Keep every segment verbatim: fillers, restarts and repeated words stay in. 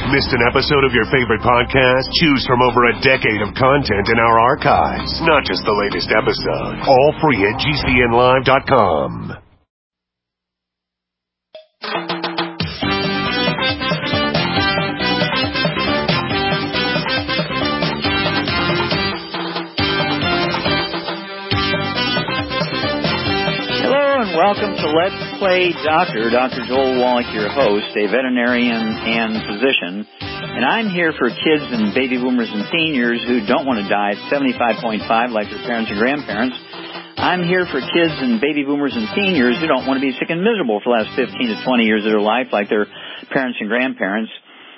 Missed an episode of your favorite podcast? Choose from over a decade of content in our archives, not just the latest episode. All free at G C N live dot com. Welcome to Let's Play Doctor. Doctor Joel Wallach, your host, a veterinarian and physician. And I'm here for kids and baby boomers and seniors who don't want to die at seventy-five point five like their parents and grandparents. I'm here for kids and baby boomers and seniors who don't want to be sick and miserable for the last fifteen to twenty years of their life like their parents and grandparents.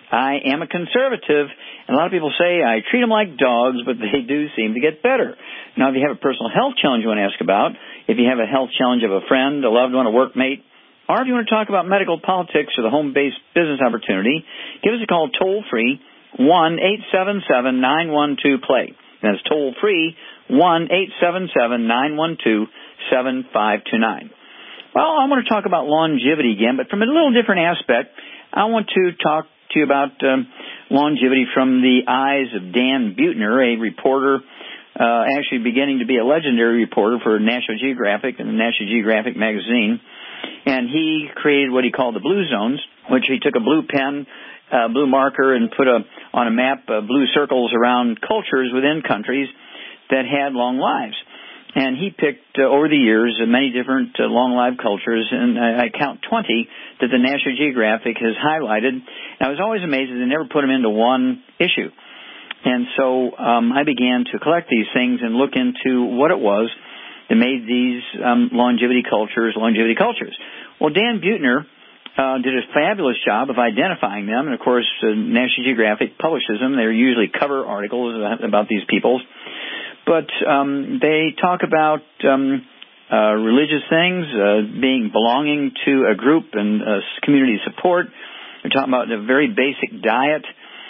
I am a conservative, and a lot of people say I treat them like dogs, but they do seem to get better. Now, if you have a personal health challenge you want to ask about, if you have a health challenge of a friend, a loved one, a workmate, or if you want to talk about medical politics or the home-based business opportunity, give us a call toll-free, one eight seven seven, nine one two, play. That's toll-free, one eight seven seven, nine one two, seven five two nine. Well, I want to talk about longevity again, but from a little different aspect. I want to talk to you about um, longevity from the eyes of Dan Buettner, a reporter, uh, actually beginning to be a legendary reporter for National Geographic and the National Geographic magazine. And he created what he called the blue zones, which he took a blue pen, uh, blue marker, and put a on a map uh, blue circles around cultures within countries that had long lives. And he picked, uh, over the years, uh, many different uh, long-lived cultures, and I, I count twenty that the National Geographic has highlighted. And I was always amazed that they never put them into one issue. And so um, I began to collect these things and look into what it was that made these um, longevity cultures longevity cultures. Well, Dan Buettner uh, did a fabulous job of identifying them, and, of course, uh, National Geographic publishes them. They're usually cover articles about these peoples. But um, they talk about um, uh, religious things, uh, being belonging to a group and uh, community support. They're talking about a very basic diet,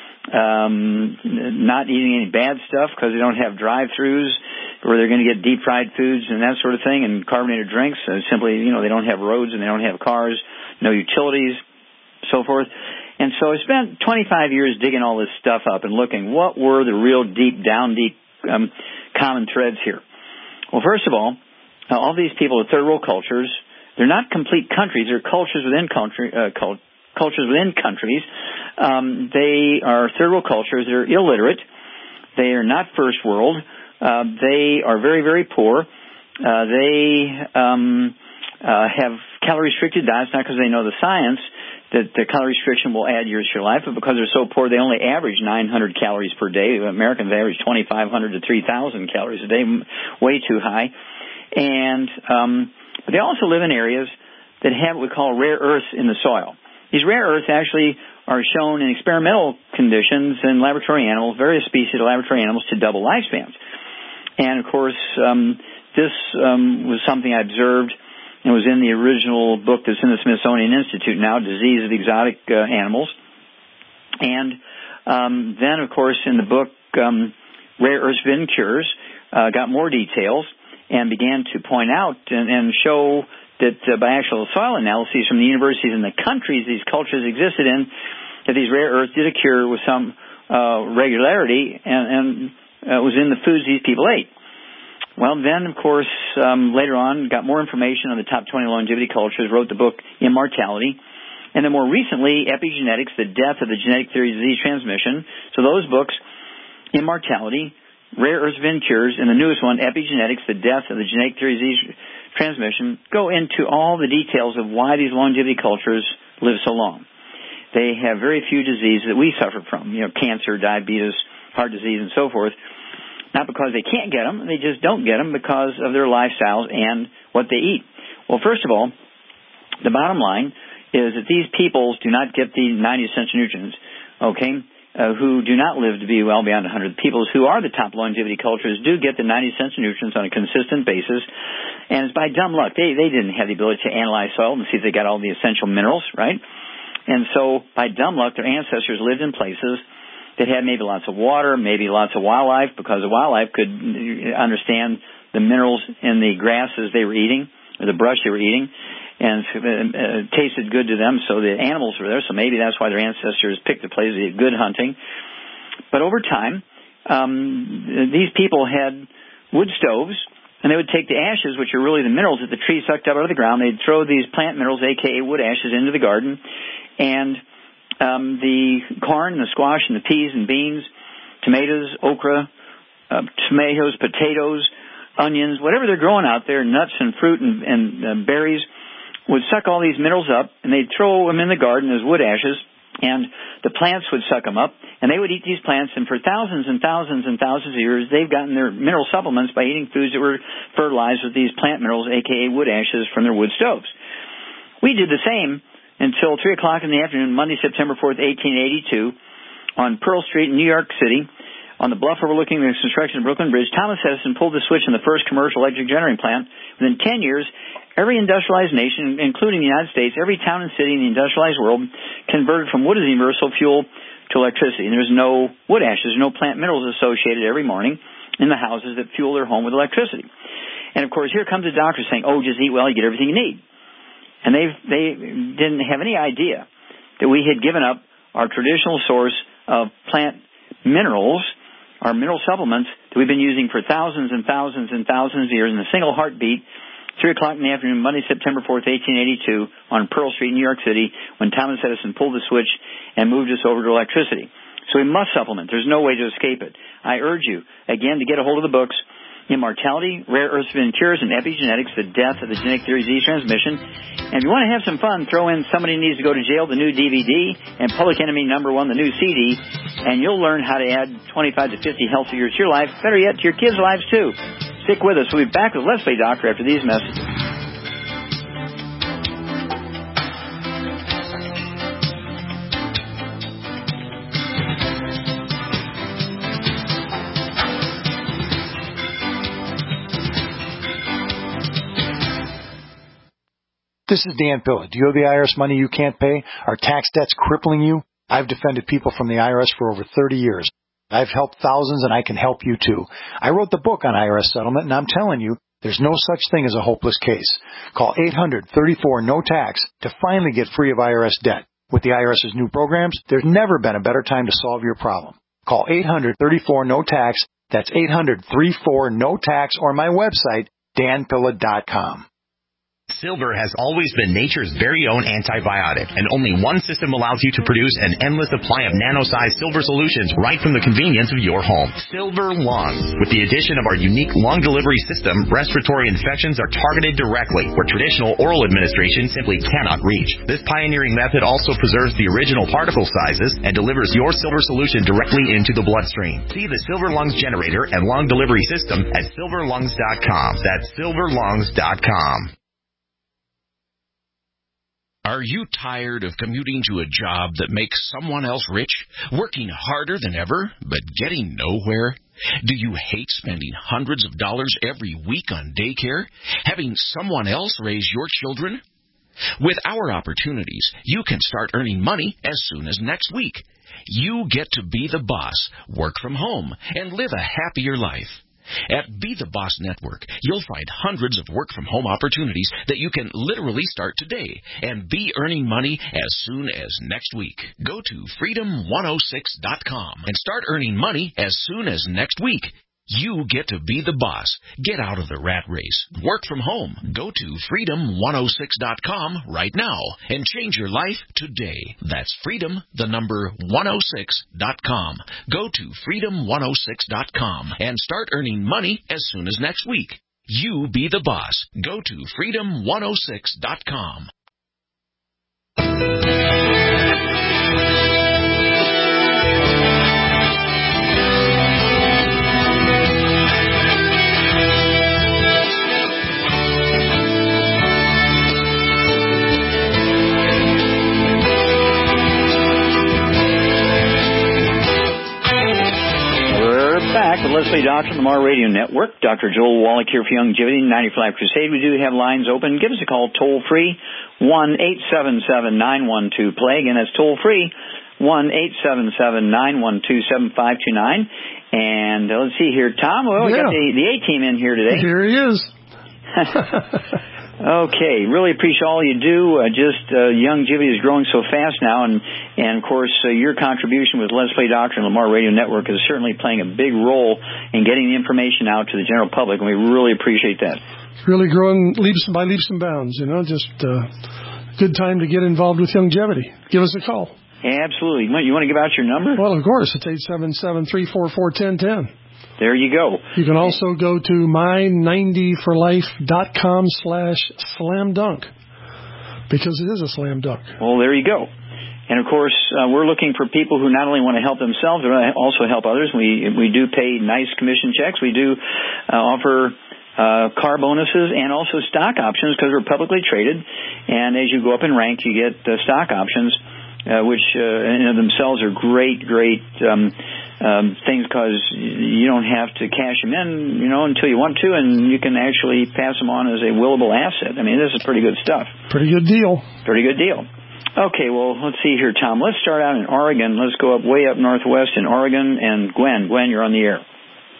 um, not eating any bad stuff because they don't have drive-thrus where they're going to get deep-fried foods and that sort of thing, and carbonated drinks. Uh, simply, you know, they don't have roads and they don't have cars, no utilities, so forth. And so I spent twenty-five years digging all this stuff up and looking what were the real deep, down deep um, common threads here. Well, first of all, uh, all these people are third world cultures. They're not complete countries. They're cultures within country, uh, cult, cultures within countries. Um, they are third world cultures. They're illiterate. They are not first world. Uh, they are very, very poor. Uh, they um, uh, have calorie-restricted diets, not because they know the science that the calorie restriction will add years to your life, but because they're so poor, they only average nine hundred calories per day. Americans average twenty-five hundred to three thousand calories a day, way too high. And um, but they also live in areas that have what we call rare earths in the soil. These rare earths actually are shown in experimental conditions in laboratory animals, various species of laboratory animals, to double lifespans. And, of course, um, this um, was something I observed. It was in the original book that's in the Smithsonian Institute now, Disease of Exotic uh, Animals. And um, then, of course, in the book, um, Rare Earth Forbidden Cures, uh, got more details and began to point out and, and show that uh, by actual soil analyses from the universities and the countries these cultures existed in, that these rare earths did occur with some uh, regularity and, and uh, was in the foods these people ate. Well, then, of course, um, later on, got more information on the top twenty longevity cultures, wrote the book Immortality, and then more recently, Epigenetics, The Death of the Genetic Theory of Disease Transmission. So those books, Immortality, Rare Earths Forbidden Cures, and the newest one, Epigenetics, The Death of the Genetic Theory of Disease Transmission, go into all the details of why these longevity cultures live so long. They have very few diseases that we suffer from, you know, cancer, diabetes, heart disease, and so forth. Not because they can't get them, they just don't get them because of their lifestyles and what they eat. Well, first of all, the bottom line is that these peoples do not get the ninety essential nutrients, okay, uh, who do not live to be well beyond one hundred. The peoples who are the top longevity cultures do get the ninety essential nutrients on a consistent basis, and it's by dumb luck. They, they didn't have the ability to analyze soil and see if they got all the essential minerals, right? And so, by dumb luck, their ancestors lived in places that had maybe lots of water, maybe lots of wildlife, because the wildlife could understand the minerals in the grasses they were eating, or the brush they were eating. and uh, uh, tasted good to them, so the animals were there, so maybe that's why their ancestors picked the place. They had good hunting. But over time, um, these people had wood stoves, and they would take the ashes, which are really the minerals that the tree sucked up out of the ground. They'd throw these plant minerals, a k a wood ashes, into the garden, and um, the corn and the squash and the peas and beans, tomatoes, okra, uh, tomatoes, potatoes, onions, whatever they're growing out there, nuts and fruit and, and uh, berries, would suck all these minerals up, and they'd throw them in the garden as wood ashes, and the plants would suck them up, and they would eat these plants, and for thousands and thousands and thousands of years, they've gotten their mineral supplements by eating foods that were fertilized with these plant minerals, a k a wood ashes, from their wood stoves. We did the same until three o'clock in the afternoon, Monday, September fourth, eighteen eighty-two, on Pearl Street in New York City, on the bluff overlooking the construction of Brooklyn Bridge. Thomas Edison pulled the switch on the first commercial electric generating plant. Within ten years, every industrialized nation, including the United States, every town and city in the industrialized world, converted from wood as the universal fuel to electricity. And there's no wood ashes, no plant minerals associated every morning in the houses that fuel their home with electricity. And, of course, here comes a doctor saying, oh, just eat well, you get everything you need. And they they didn't have any idea that we had given up our traditional source of plant minerals, our mineral supplements that we've been using for thousands and thousands and thousands of years in a single heartbeat, three o'clock in the afternoon, Monday, September fourth, eighteen eighty-two, on Pearl Street, New York City, when Thomas Edison pulled the switch and moved us over to electricity. So we must supplement. There's no way to escape it. I urge you, again, to get a hold of the books, Immortality, Rare Earths Forbidden Cures, and Epigenetics, The Death of the Genetic Theory Disease Transmission. And if you want to have some fun, throw in Somebody Needs to Go to Jail, the new D V D, and Public Enemy Number One, the new C D, and you'll learn how to add twenty-five to fifty healthy years to your life, better yet, to your kids' lives, too. Stick with us. We'll be back with Let's Play Doctor after these messages. This is Dan Pilla. Do you owe the I R S money you can't pay? Are tax debts crippling you? I've defended people from the I R S for over thirty years. I've helped thousands, and I can help you too. I wrote the book on I R S settlement, and I'm telling you, there's no such thing as a hopeless case. Call eight hundred, thirty-four, no tax to finally get free of I R S debt. With the IRS's new programs, there's never been a better time to solve your problem. Call eight hundred, thirty-four, no tax. That's eight hundred, thirty-four, no tax, or my website, dan pilla dot com. Silver has always been nature's very own antibiotic, and only one system allows you to produce an endless supply of nano-sized silver solutions right from the convenience of your home. Silver Lungs. With the addition of our unique lung delivery system, respiratory infections are targeted directly, where traditional oral administration simply cannot reach. This pioneering method also preserves the original particle sizes and delivers your silver solution directly into the bloodstream. See the Silver Lungs generator and lung delivery system at silver lungs dot com. That's silver lungs dot com. Are you tired of commuting to a job that makes someone else rich, working harder than ever, but getting nowhere? Do you hate spending hundreds of dollars every week on daycare, having someone else raise your children? With our opportunities, you can start earning money as soon as next week. You get to be the boss, work from home, and live a happier life. At Be the Boss Network, you'll find hundreds of work-from-home opportunities that you can literally start today and be earning money as soon as next week. Go to freedom one oh six dot com and start earning money as soon as next week. You get to be the boss. Get out of the rat race. Work from home. Go to freedom one oh six dot com right now and change your life today. That's freedom, the number one oh six dot com. Go to freedom one oh six dot com and start earning money as soon as next week. You be the boss. Go to freedom one oh six dot com. Back with Let's Play Doctor on the Mar Radio Network. Doctor Joel Wallach here for Youngevity, ninety-five Crusade. We do have lines open. Give us a call toll-free, one eight seven seven, nine one two, play. Again, that's toll-free, one eight seven seven, nine one two, seven five two nine. And uh, let's see here, Tom. Well, we yeah. got the, the A-team in here today. Here he is. Okay, really appreciate all you do. Uh, just uh, Youngevity is growing so fast now, and and of course uh, your contribution with Let's Play Doctor and Lamar Radio Network is certainly playing a big role in getting the information out to the general public, and we really appreciate that. It's really growing leaps by leaps and bounds. You know, just uh, good time to get involved with Youngevity. Give us a call. Absolutely. You want to give out your number? Well, of course. It's eight seven seven, three four four, one zero one zero. There you go. You can also go to my ninety for life dot com slash slam dunk, because it is a slam dunk. Well, there you go. And, of course, uh, we're looking for people who not only want to help themselves, but also help others. We we do pay nice commission checks. We do uh, offer uh, car bonuses and also stock options because we're publicly traded. And as you go up in rank, you get uh, stock options, uh, which uh, in and of themselves are great, great um Um, things because you don't have to cash them in, you know, until you want to, and you can actually pass them on as a willable asset. I mean, this is pretty good stuff. Pretty good deal. Pretty good deal. Okay, well, let's see here, Tom. Let's start out in Oregon. Let's go up way up northwest in Oregon. And Gwen, Gwen, you're on the air.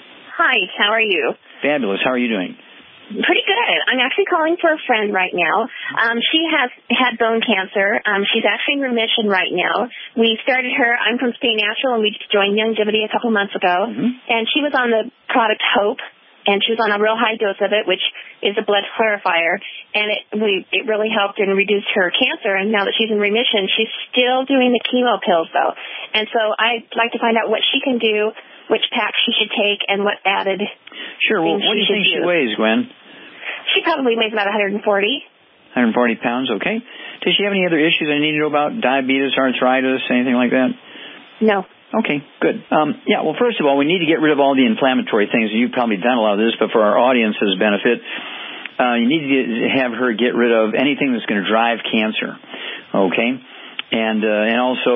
Hi, how are you? Fabulous. How are you doing? Pretty good. I'm actually calling for a friend right now. Um, she has had bone cancer. Um, she's actually in remission right now. We started her. I'm from Stay Natural, and we joined Youngevity a couple months ago. Mm-hmm. And she was on the product Hope, and she was on a real high dose of it, which is a blood clarifier. And it we, it really helped and reduced her cancer. And now that she's in remission, she's still doing the chemo pills, though. And so I'd like to find out what she can do, which pack she should take, and what added. Sure. Well, what do you think she weighs, Gwen? She probably weighs about one hundred forty. one hundred forty pounds, okay. Does she have any other issues I need to know about? Diabetes, arthritis, anything like that? No. Okay, good. Um, yeah, well, first of all, we need to get rid of all the inflammatory things. You've probably done a lot of this, but for our audience's benefit, uh, you need to get, have her get rid of anything that's going to drive cancer, okay? And uh, and also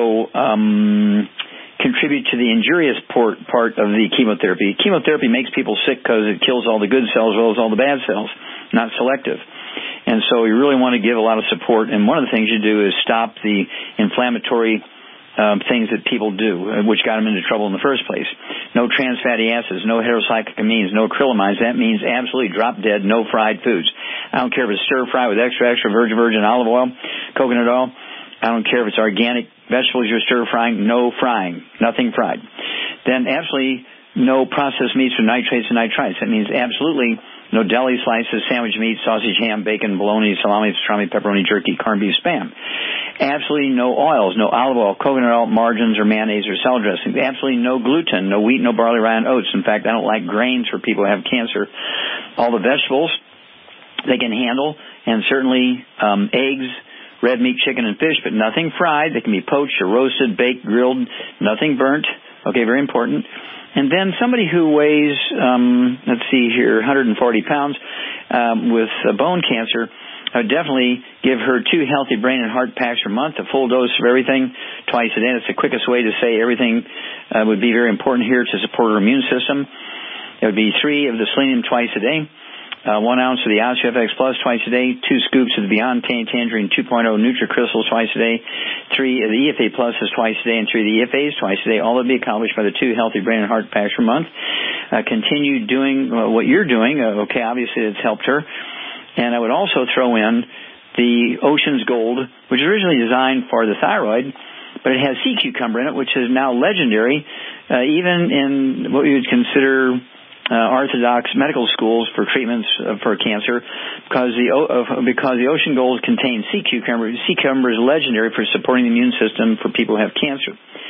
um, contribute to the injurious part, part of the chemotherapy. Chemotherapy makes people sick because it kills all the good cells as well as all the bad cells, not selective. And so you really want to give a lot of support. And one of the things you do is stop the inflammatory um, things that people do, which got them into trouble in the first place. No trans fatty acids, no heterocyclamines, no acrylamines. That means absolutely drop dead, no fried foods. I don't care if it's stir fry with extra, extra virgin virgin olive oil, coconut oil. I don't care if it's organic vegetables you're stir frying, no frying, nothing fried. Then absolutely no processed meats with nitrates and nitrites. That means absolutely no deli slices, sandwich meat, sausage, ham, bacon, bologna, salami, pastrami, pepperoni, jerky, corned beef, spam. Absolutely no oils, no olive oil, coconut oil, margarines, or mayonnaise, or salad dressing. Absolutely no gluten, no wheat, no barley, rye, and oats. In fact, I don't like grains for people who have cancer. All the vegetables they can handle, and certainly um, eggs, red meat, chicken, and fish, but nothing fried. They can be poached or roasted, baked, grilled, nothing burnt. Okay, very important. And then somebody who weighs, um, let's see here, one hundred forty pounds um, with uh, bone cancer, I would definitely give her two healthy brain and heart packs per month, a full dose of everything twice a day. That's the quickest way to say everything uh, would be very important here to support her immune system. It would be three of the selenium twice a day. Uh, one ounce of the OsteoFX Plus twice a day, two scoops of the Beyond Tangerine two point oh NutriCrystals twice a day, three of the E F A Pluses twice a day, and three of the E F As twice a day. All of it be accomplished by the two healthy brain and heart packs per month. Uh, continue doing uh, what you're doing. Uh, okay, obviously it's helped her. And I would also throw in the Ocean's Gold, which was originally designed for the thyroid, but it has sea cucumber in it, which is now legendary, uh, even in what we would consider Uh, orthodox medical schools for treatments uh, for cancer, because the uh, because the Ocean Gold contains sea cucumber. Sea cucumber is legendary for supporting the immune system for people who have cancer.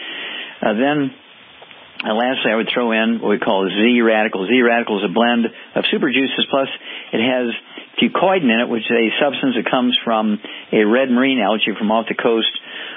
Uh, then, uh, lastly, I would throw in what we call Z Radical. Z Radical is a blend of super juices, plus it has fucoidin in it, which is a substance that comes from a red marine algae from off the coast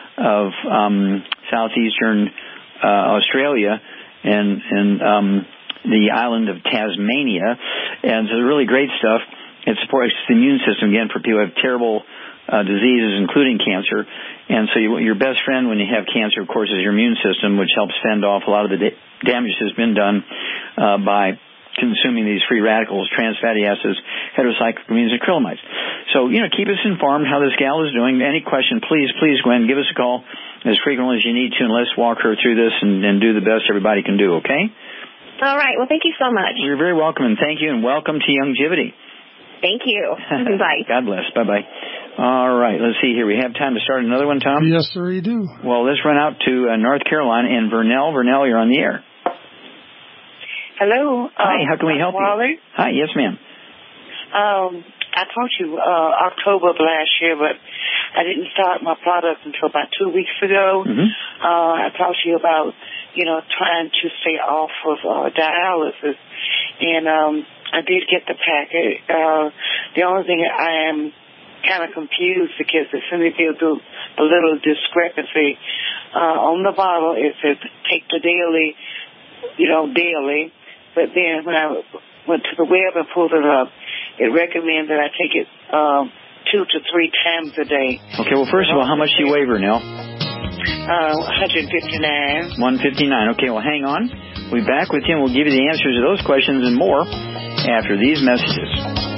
of um, southeastern uh, Australia, and and um, the island of Tasmania, and it's really great stuff. It supports the immune system, again, for people who have terrible uh, diseases, including cancer. And so you, your best friend when you have cancer, of course, is your immune system, which helps fend off a lot of the da- damage that's been done uh, by consuming these free radicals, trans fatty acids, heterocyclamines, and acrylamides. So, you know, keep us informed how this gal is doing. Any question, please, please, Gwen, give us a call as frequently as you need to, and let's walk her through this and, and do the best everybody can do, okay? All right. Well, thank you so much. You're very welcome, and thank you, and welcome to Youngevity. Thank you. Bye. God bless. Bye-bye. All right, let's see here. We have time to start another one, Tom? Yes, sir, you do. Well, let's run out to uh, North Carolina and Vernell. Vernell, you're on the air. Hello. Hi, um, how can we help Wally? you? Hi, yes, ma'am. Um, I talked to you uh, October of last year, but I didn't start my product until about two weeks ago. Mm-hmm. Uh, I talked to you about, you know, trying to stay off of uh, dialysis, and um, I did get the packet. Uh, the only thing I am kind of confused because it seems to be a little discrepancy. Uh, on the bottle, it says take the daily, you know, daily, but then when I went to the web and pulled it up, it recommends that I take it um, two to three times a day. Okay, well, first of all, how much do you weigh, Vernell? Uh, one fifty-nine. one fifty-nine. Okay, well, hang on. We'll be back with you, and we'll give you the answers to those questions and more after these messages.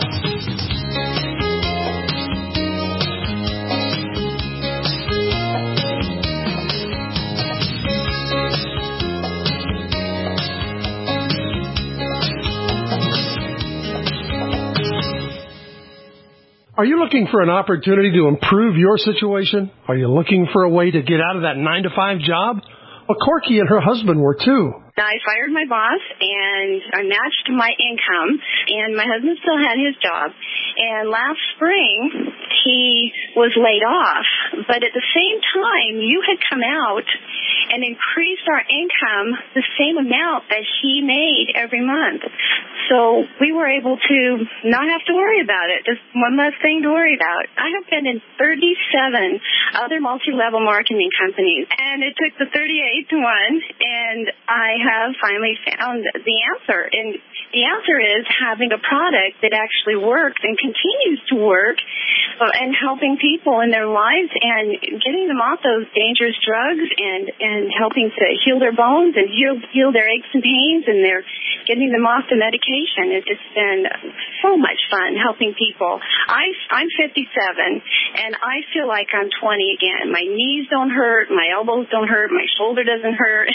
Are you looking for an opportunity to improve your situation? Are you looking for a way to get out of that nine to five job? Well, Corky and her husband were too. I fired my boss, and I matched my income, and my husband still had his job. And last spring, he was laid off. But at the same time, you had come out and increased our income the same amount that he made every month. So we were able to not have to worry about it. Just one less thing to worry about. I have been in thirty-seven other multi-level marketing companies, and it took the thirty-eighth one, and I have finally found the answer. And the answer is having a product that actually works and continues to work uh, and helping people in their lives and getting them off those dangerous drugs and, and helping to heal their bones and heal, heal their aches and pains, and they're getting them off the medication. It's just been so much fun helping people. I, I'm fifty-seven, and I feel like I'm twenty again. My knees don't hurt, my elbows don't hurt, my shoulder doesn't hurt.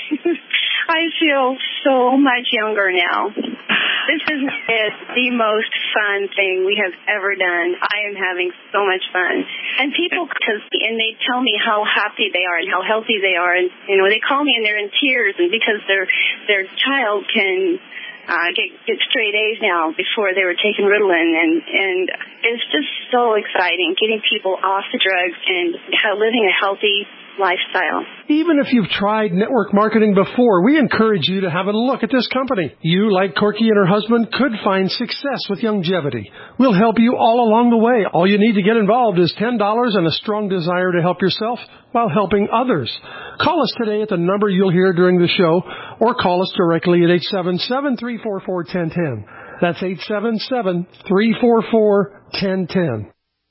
I feel so much younger now. This is the most fun thing we have ever done. I am having so much fun. And people, cause, and they tell me how happy they are and how healthy they are. And, you know, they call me and they're in tears, and because their their child can uh, get, get straight A's now before they were taking Ritalin. And, and it's just so exciting getting people off the drugs and how, living a healthy lifestyle. Even if you've tried network marketing before, we encourage you to have a look at this company. You, like Corky and her husband, could find success with Youngevity. We'll help you all along the way. All you need to get involved is ten dollars and a strong desire to help yourself while helping others. Call us today at the number you'll hear during the show, or call us directly at eight seven seven, three four four, one zero one zero. That's eight seven seven, three four four, one zero one zero.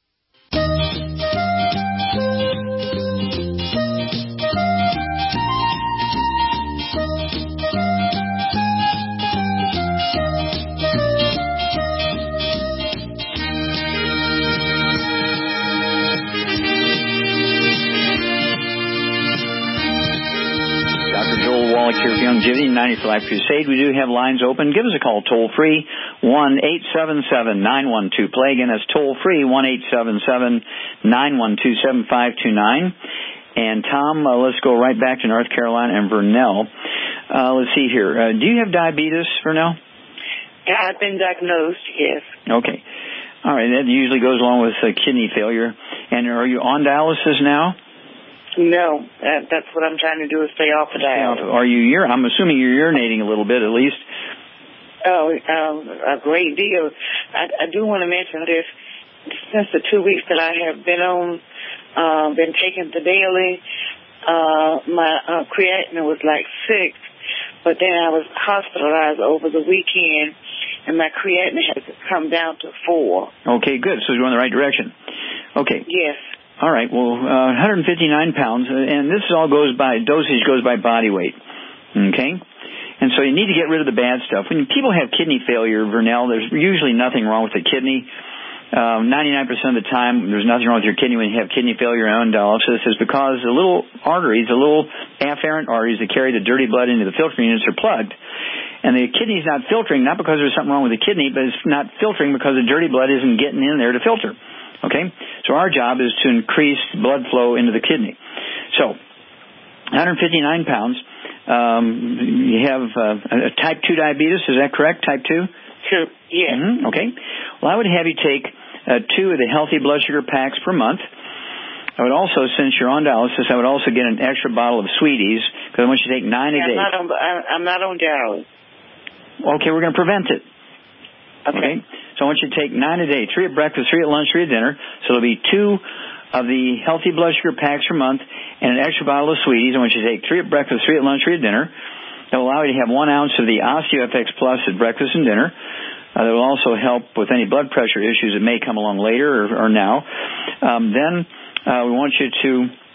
Here for Youngevity, ninety for Life Crusade. We do have lines open. Give us a call toll free, one eight seven seven, nine one two, play. Again, that's toll free, one eight seven seven, nine one two, seven five two nine. And Tom, uh, let's go right back to North Carolina and Vernell. Uh, let's see here. Uh, do you have diabetes, Vernell? Yeah, I've been diagnosed, yes. Okay. All right, that usually goes along with uh, kidney failure. And are you on dialysis now? No, that, that's what I'm trying to do is stay off of that. Are you? Ur- I'm assuming you're urinating a little bit, at least. Oh, um, a great deal. I, I do want to mention this. Since the two weeks that I have been on, uh, been taking the daily, uh, my uh, creatinine was like six, but then I was hospitalized over the weekend, and my creatinine has come down to four. Okay, good. So you're in the right direction. Okay. Yes. All right, well, uh, one hundred fifty-nine pounds, and this all goes by, dosage goes by body weight, okay? And so you need to get rid of the bad stuff. When people have kidney failure, Vernell, there's usually nothing wrong with the kidney. Um, ninety-nine percent of the time, there's nothing wrong with your kidney when you have kidney failure on dialysis is because the little arteries, the little afferent arteries that carry the dirty blood into the filtering units are plugged. And the kidney's not filtering, not because there's something wrong with the kidney, but it's not filtering because the dirty blood isn't getting in there to filter. Okay? So our job is to increase blood flow into the kidney. So, one hundred fifty-nine pounds. Um, you have uh, a type two diabetes, is that correct? Type two? Two, yeah. Mm-hmm. Okay. Well, I would have you take uh, two of the healthy blood sugar packs per month. I would also, since you're on dialysis, I would also get an extra bottle of Sweeties, because I want you to take nine yeah, a day. I'm not on, I'm not on dialysis. Okay, we're going to prevent it. Okay. okay. So I want you to take nine a day, three at breakfast, three at lunch, three at dinner. So there'll be two of the healthy blood sugar packs per month and an extra bottle of Sweeties. I want you to take three at breakfast, three at lunch, three at dinner. That will allow you to have one ounce of the OsteoFX Plus at breakfast and dinner. Uh, that will also help with any blood pressure issues that may come along later or, or now. Um, then uh, we want you to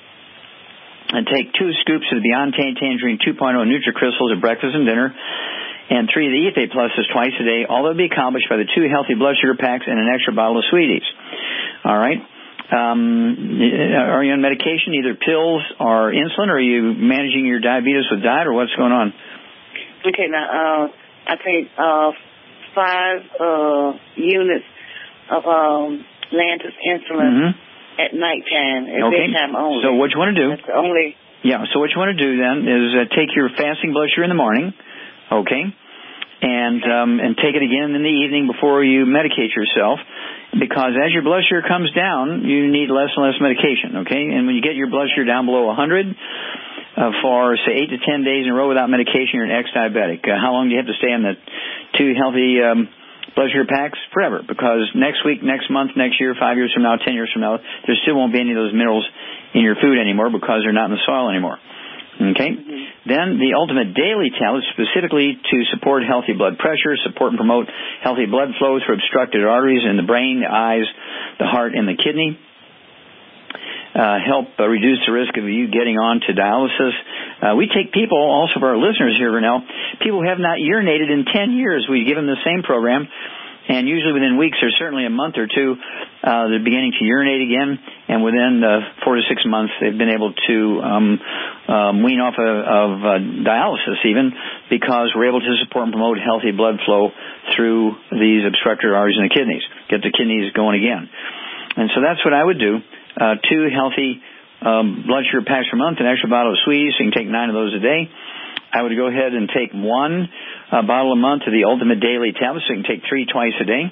uh, take two scoops of the Beyond Tangerine two point oh NutriCrystals at breakfast and dinner, and three of the E F A Pluses twice a day. All that will be accomplished by the two healthy blood sugar packs and an extra bottle of Sweeties. All right. Um, are you on medication, either pills or insulin, or are you managing your diabetes with diet, or what's going on? Okay, now, uh, I take uh, five uh, units of um, Lantus insulin mm-hmm. at nighttime, at okay. daytime only. So what you want to do? That's the only. Yeah, so what you want to do then is uh, take your fasting blood sugar in the morning, okay, and um, and take it again in the evening before you medicate yourself. Because as your blood sugar comes down, you need less and less medication, okay? And when you get your blood sugar down below one hundred uh, for, say, eight to ten days in a row without medication, you're an ex-diabetic. Uh, how long do you have to stay on the two healthy um, blood sugar packs? Forever. Because next week, next month, next year, five years from now, ten years from now, there still won't be any of those minerals in your food anymore because they're not in the soil anymore. Okay? Mm-hmm. Then the Ultimate Daily tablet, specifically to support healthy blood pressure, support and promote healthy blood flow through obstructed arteries in the brain, the eyes, the heart, and the kidney. Uh, help uh, reduce the risk of you getting on to dialysis. Uh, we take people, also for our listeners here, Vernell, people who have not urinated in ten years. We give them the same program. And usually within weeks or certainly a month or two, uh, they're beginning to urinate again. And within uh, four to six months, they've been able to um, um, wean off of, of uh, dialysis even, because we're able to support and promote healthy blood flow through these obstructed arteries in the kidneys, get the kidneys going again. And so that's what I would do. Uh, two healthy um, blood sugar packs per month, an extra bottle of Sweeties, so you can take nine of those a day. I would go ahead and take one uh, bottle a month of the Ultimate Daily tablet, so you can take three twice a day.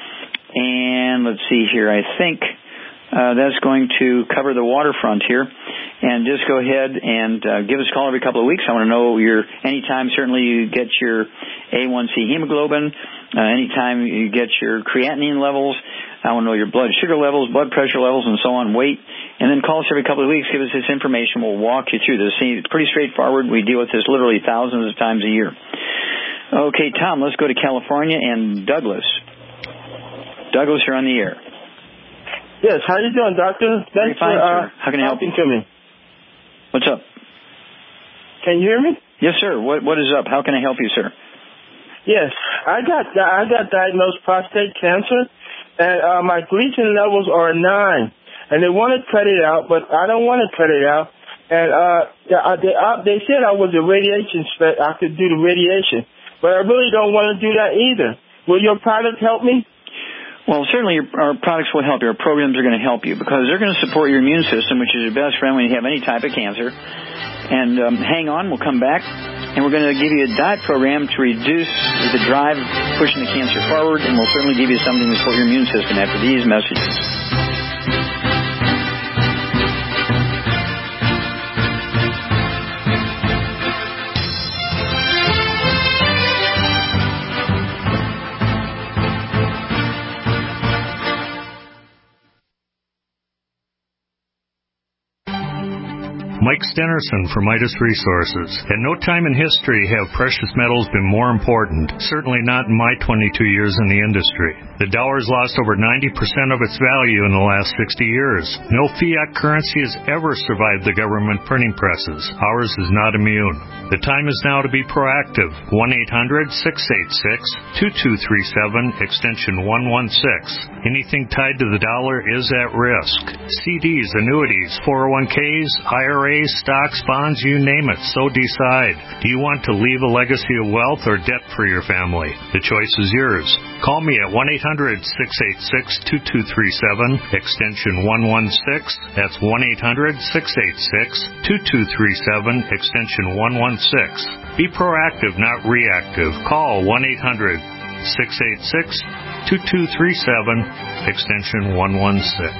And let's see here, I think uh, that's going to cover the waterfront here. And just go ahead and uh, give us a call every couple of weeks. I want to know your anytime certainly you get your A one C hemoglobin, uh, anytime you get your creatinine levels. I want to know your blood sugar levels, blood pressure levels, and so on, weight. And then call us every couple of weeks, give us this information. We'll walk you through this. See, it's pretty straightforward. We deal with this literally thousands of times a year. Okay, Tom, let's go to California and Douglas. Douglas, you're on the air. Yes, how you doing, doctor? Very Thanks fine, for uh, sir. How can I help you? to me. What's up? Can you hear me? Yes, sir. What What is up? How can I help you, sir? Yes, I got I got diagnosed prostate cancer, and uh, my glycine levels are nine, and they want to cut it out, but I don't want to cut it out. And uh, they, uh, they said I was a radiation spec. I could do the radiation, but I really don't want to do that either. Will your product help me? Well, certainly your, our products will help you. Our programs are going to help you because they're going to support your immune system, which is your best friend when you have any type of cancer. And um, hang on, we'll come back, and we're going to give you a diet program to reduce the drive pushing the cancer forward, and we'll certainly give you something to support your immune system after these messages. Mike Stenerson from Midas Resources. At no time in history have precious metals been more important, certainly not in my twenty-two years in the industry. The dollar's lost over ninety percent of its value in the last sixty years. No fiat currency has ever survived the government printing presses. Ours is not immune. The time is now to be proactive. one eight hundred six eight six two two three seven, extension one one six. Anything tied to the dollar is at risk. C Ds, annuities, four oh one k's, I R As, stocks, bonds, you name it, so decide. Do you want to leave a legacy of wealth or debt for your family? The choice is yours. Call me at one eight hundred six eight six two two three seven, extension one one six. That's one eight hundred six eight six two two three seven, extension one one six. Be proactive, not reactive. Call one eight hundred six eight six two two three seven, extension one one six.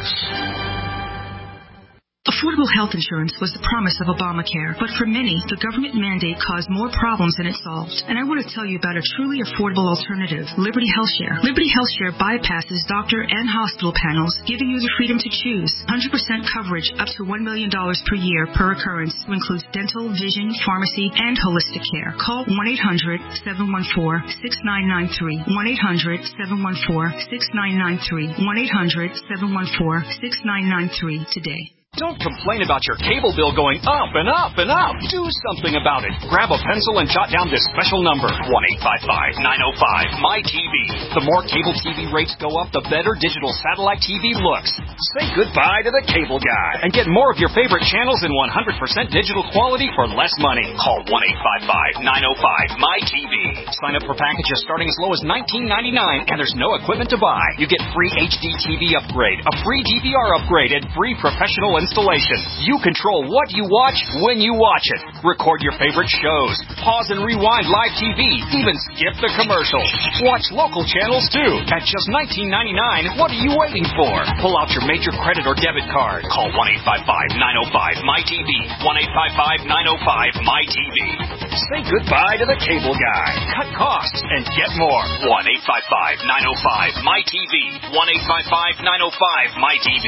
Affordable health insurance was the promise of Obamacare, but for many, the government mandate caused more problems than it solved. And I want to tell you about a truly affordable alternative, Liberty HealthShare. Liberty HealthShare bypasses doctor and hospital panels, giving you the freedom to choose. one hundred percent coverage up to one million dollars per year per occurrence, to include dental, vision, pharmacy, and holistic care. Call one eight hundred seven one four six nine nine three, one eight hundred seven one four six nine nine three, one eight hundred seven one four six nine nine three today. Don't complain about your cable bill going up and up and up. Do something about it. Grab a pencil and jot down this special number, one eight five five nine oh five M Y T V. The more cable T V rates go up, the better digital satellite T V looks. Say goodbye to the cable guy and get more of your favorite channels in one hundred percent digital quality for less money. Call one eight five five nine oh five M Y T V. Sign up for packages starting as low as nineteen ninety-nine, and there's no equipment to buy. You get free H D T V upgrade, a free D V R upgrade, and free professional installation. You control what you watch when you watch it. Record your favorite shows. Pause and rewind live T V. Even skip the commercials. Watch local channels too. At just nineteen ninety-nine, what are you waiting for? Pull out your major credit or debit card. Call one eight five five nine oh five M Y T V. one eight five five nine oh five M Y T V. Say goodbye to the cable guy. Cut costs and get more. one eight five five nine oh five M Y T V. one eight five five nine oh five M Y T V.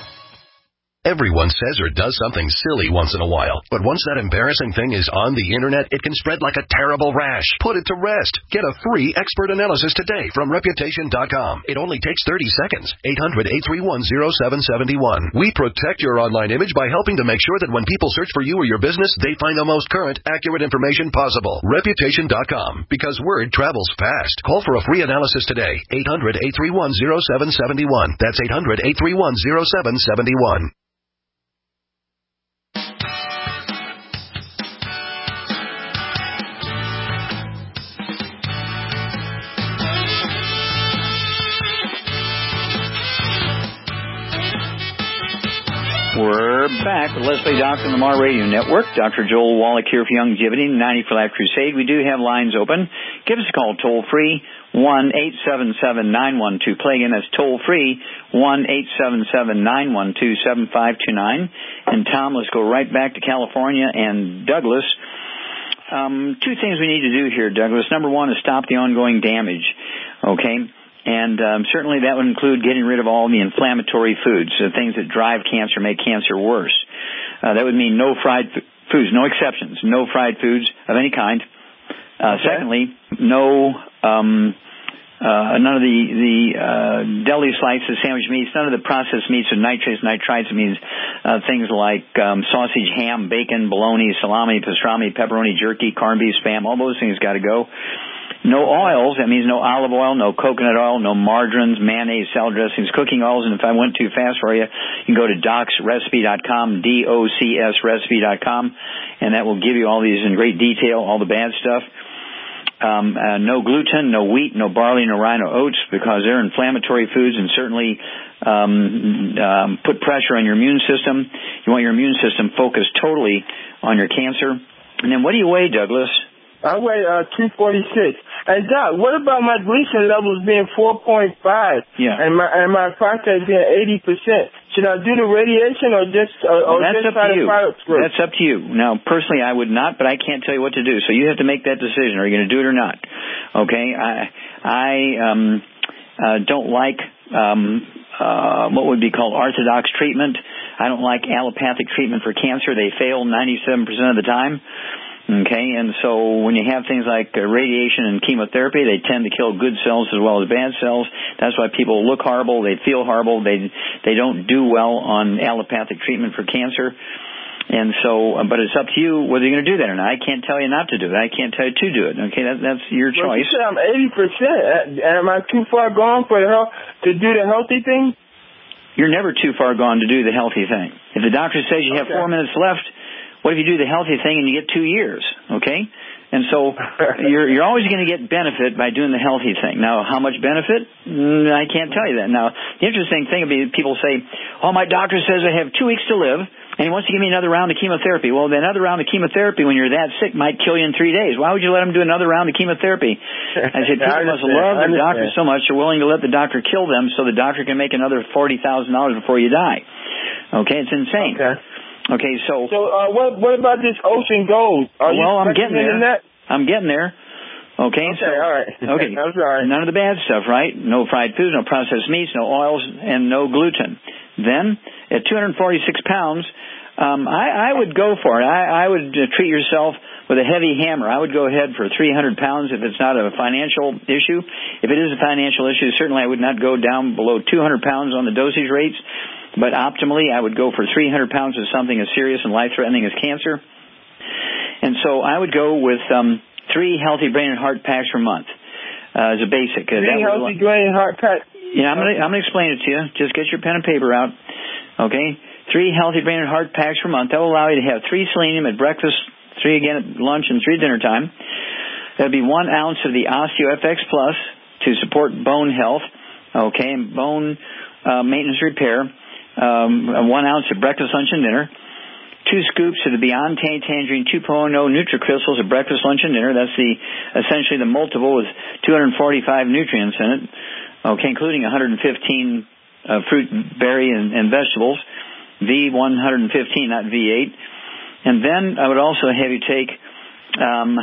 Everyone says or does something silly once in a while, but once that embarrassing thing is on the internet, it can spread like a terrible rash. Put it to rest. Get a free expert analysis today from Reputation dot com. It only takes thirty seconds. eight hundred eight three one oh seven seven one. We protect your online image by helping to make sure that when people search for you or your business, they find the most current, accurate information possible. Reputation dot com, because word travels fast. Call for a free analysis today. eight hundred eight three one oh seven seven one. That's eight hundred eight three one oh seven seven one. We're back with Leslie Doctor on the Mar Radio Network. Doctor Joel Wallach here for Youngevity, ninety for Life Crusade. We do have lines open. Give us a call toll free, one eight seven seven nine one two. Play again, that's toll free, one eight seven seven nine one two seven five two nine. And Tom, let's go right back to California and Douglas. Um, two things we need to do here, Douglas. Number one is stop the ongoing damage, okay? And um, certainly that would include getting rid of all the inflammatory foods, the things that drive cancer, make cancer worse. Uh, that would mean no fried f- foods, no exceptions, no fried foods of any kind. Uh, okay. Secondly, no um, uh, none of the the uh, deli slices, sandwich meats, none of the processed meats with nitrates, nitrites. It means uh, things like um, sausage, ham, bacon, bologna, salami, pastrami, pepperoni, jerky, corned beef, Spam. All those things got to go. No oils, that means no olive oil, no coconut oil, no margarines, mayonnaise, salad dressings, cooking oils, and if I went too fast for you, you can go to docs recipe dot com, D O C S recipe dot com, and that will give you all these in great detail, all the bad stuff. Um, uh, no gluten, no wheat, no barley, no rye, no oats, because they're inflammatory foods and certainly um, um, put pressure on your immune system. You want your immune system focused totally on your cancer. And then what do you weigh, Douglas? I weigh uh, two forty-six. And Doc, what about my glycine levels being four point five? Yeah. And my and my prostate being eighty percent. Should I do the radiation or just uh, well, or that's just up try to you. the products first? That's up to you. Now, personally, I would not, but I can't tell you what to do. So you have to make that decision. Are you going to do it or not? Okay. I I um uh, don't like um uh what would be called orthodox treatment. I don't like allopathic treatment for cancer. They fail ninety-seven percent of the time. Okay, and so when you have things like uh, radiation and chemotherapy, they tend to kill good cells as well as bad cells. That's why people look horrible, they feel horrible, they they don't do well on allopathic treatment for cancer. And so, uh, but it's up to you whether you're going to do that or not. I can't tell you not to do it. I can't tell you to do it. Okay, that, that's your well, choice. You said I'm eighty percent. Am I too far gone for the health to do the healthy thing? You're never too far gone to do the healthy thing. If the doctor says you have okay. four minutes left, what if you do the healthy thing and you get two years? Okay? And so you're you're always going to get benefit by doing the healthy thing. Now, how much benefit? Mm, I can't tell you that. Now, the interesting thing would be people say, oh, my doctor says I have two weeks to live, and he wants to give me another round of chemotherapy. Well, then another round of chemotherapy when you're that sick might kill you in three days. Why would you let him do another round of chemotherapy? I said, people must love their doctor so much they're willing to let the doctor kill them so the doctor can make another forty thousand dollars before you die. Okay, it's insane. Okay. Okay, so... So uh, what what about this Ocean Gold? Are well, you I'm getting there. That? I'm getting there. Okay, okay so... all right. Okay, I'm sorry. None of the bad stuff, right? No fried foods, no processed meats, no oils, and no gluten. Then, at two hundred forty-six pounds, um, I, I would go for it. I, I would uh, treat yourself with a heavy hammer. I would go ahead for three hundred pounds if it's not a financial issue. If it is a financial issue, certainly I would not go down below two hundred pounds on the dosage rates. But optimally, I would go for three hundred pounds of something as serious and life-threatening as cancer. And so I would go with um, three healthy brain and heart packs per month uh, as a basic. Three uh, healthy brain and heart packs? Yeah, I'm going to I'm gonna explain it to you. Just get your pen and paper out. Okay? Three healthy brain and heart packs per month. That will allow you to have three selenium at breakfast, three again at lunch, and three at dinner time. That would be one ounce of the OsteoFX Plus to support bone health, okay, and bone uh, maintenance repair. Um, one ounce of breakfast, lunch, and dinner. Two scoops of the Beyond Tangerine two point oh NutriCrystals at breakfast, lunch, and dinner. That's the essentially the multiple with two hundred forty-five nutrients in it, okay, including one hundred fifteen uh, fruit, berry, and, and vegetables. V one hundred fifteen, not V eight. And then I would also have you take, um,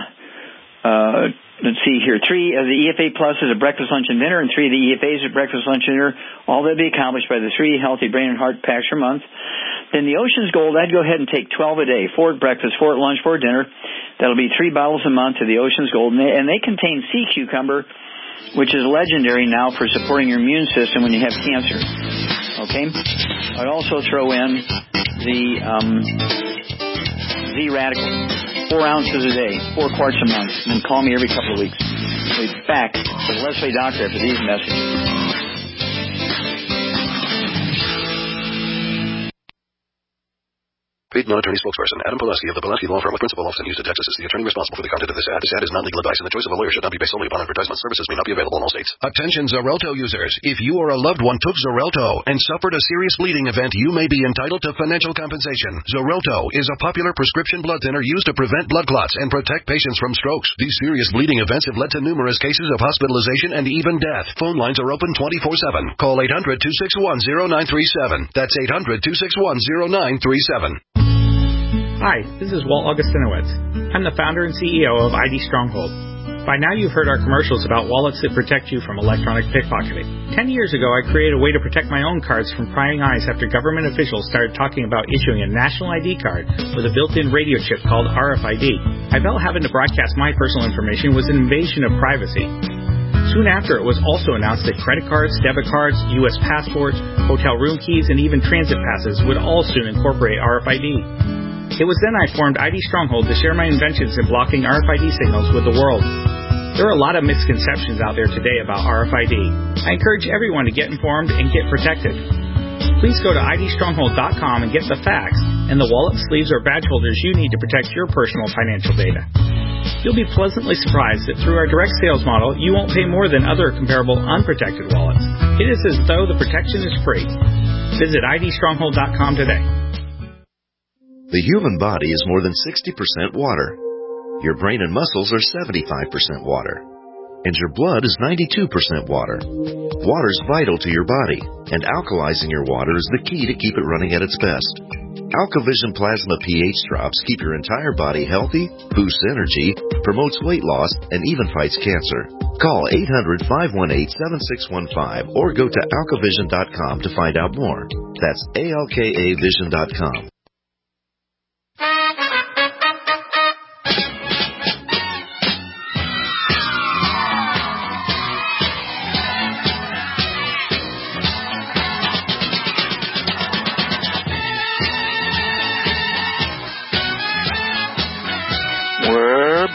uh, let's see here, three of the E F A pluses at breakfast, lunch, and dinner, and three of the E F As at breakfast, lunch, and dinner. All that be accomplished by the three healthy brain and heart packs per month. Then the Ocean's Gold, I'd go ahead and take twelve a day, four at breakfast, four at lunch, four at dinner. That'll be three bottles a month of the Ocean's Gold. And they, and they contain sea cucumber, which is legendary now for supporting your immune system when you have cancer. Okay? I'd also throw in the um, Z-Radical. Four ounces a day, four quarts a month, and then call me every couple of weeks. We'll be back with Leslie Doctor after these messages. Paid non-attorney spokesperson Adam Pulaski of the Pulaski Law Firm with principal office in Houston, Texas is the attorney responsible for the content of this ad. This ad is not legal advice, and the choice of a lawyer should not be based solely upon advertisement. Services may not be available in all states. Attention Xarelto users. If you or a loved one took Xarelto and suffered a serious bleeding event, you may be entitled to financial compensation. Xarelto is a popular prescription blood thinner used to prevent blood clots and protect patients from strokes. These serious bleeding events have led to numerous cases of hospitalization and even death. Phone lines are open twenty-four seven. Call eight hundred, two six one, zero nine three seven. That's eight hundred, two six one, zero nine three seven. Hi, this is Walt Augustinowitz. I'm the founder and C E O of I D Stronghold. By now you've heard our commercials about wallets that protect you from electronic pickpocketing. Ten years ago I created a way to protect my own cards from prying eyes after government officials started talking about issuing a national I D card with a built-in radio chip called R F I D. I felt having to broadcast my personal information was an invasion of privacy. Soon after, it was also announced that credit cards, debit cards, U S passports, hotel room keys, and even transit passes would all soon incorporate R F I D. It was then I formed I D Stronghold to share my inventions in blocking R F I D signals with the world. There are a lot of misconceptions out there today about R F I D. I encourage everyone to get informed and get protected. Please go to I D stronghold dot com and get the facts and the wallet, sleeves, or badge holders you need to protect your personal financial data. You'll be pleasantly surprised that through our direct sales model, you won't pay more than other comparable unprotected wallets. It is as though the protection is free. Visit I D stronghold dot com today. The human body is more than sixty percent water. Your brain and muscles are seventy-five percent water. And your blood is ninety-two percent water. Water is vital to your body, and alkalizing your water is the key to keep it running at its best. AlkaVision Plasma pH drops keep your entire body healthy, boosts energy, promotes weight loss, and even fights cancer. Call eight hundred, five one eight, seven six one five or go to alka vision dot com to find out more. That's A L K A vision dot com.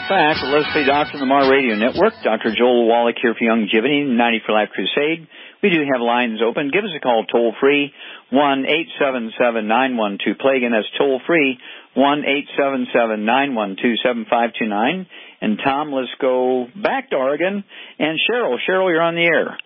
back to Let's Play Doctor on the Mar Radio Network. Doctor Joel Wallach here for Youngevity, ninety for Life Crusade. We do have lines open. Give us a call toll-free, one eight seven seven, nine one two, play. Again, that's toll-free, one eight seven seven, nine one two, seven five two nine. And, Tom, let's go back to Oregon. And Cheryl. Cheryl, you're on the air.